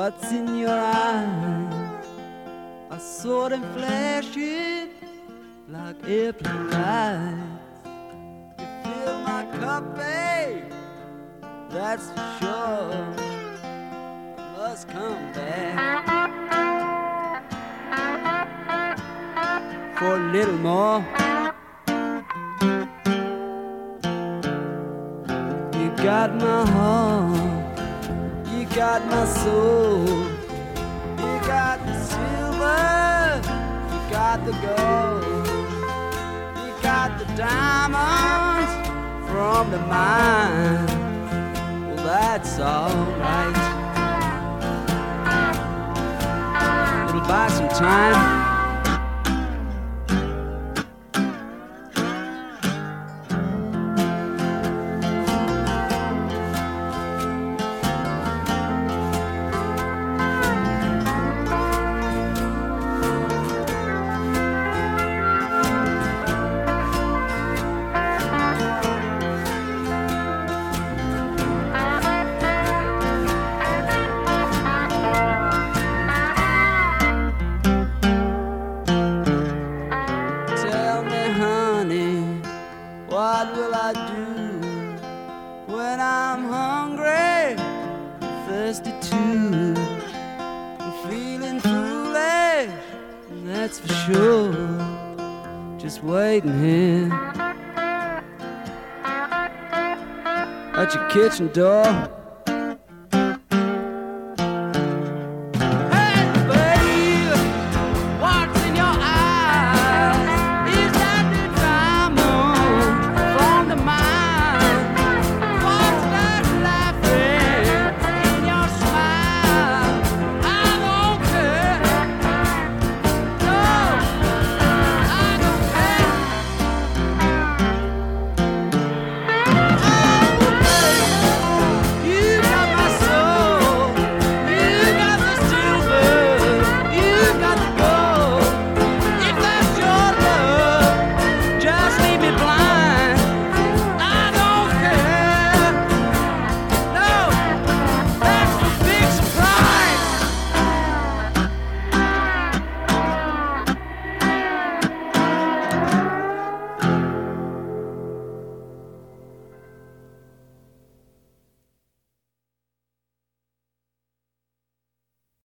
What's in your eyes are sort of flashing like airplane lights. You fill my cup, babe, that's for sure. Must come back for a little more. You got my heart, you got my soul, you got the silver, you got the gold, you got the diamonds from the mine. Well, that's alright. It'll buy some time. What will I do when I'm hungry, thirsty too? I'm feeling foolish, that's for sure. Just waiting here at your kitchen door.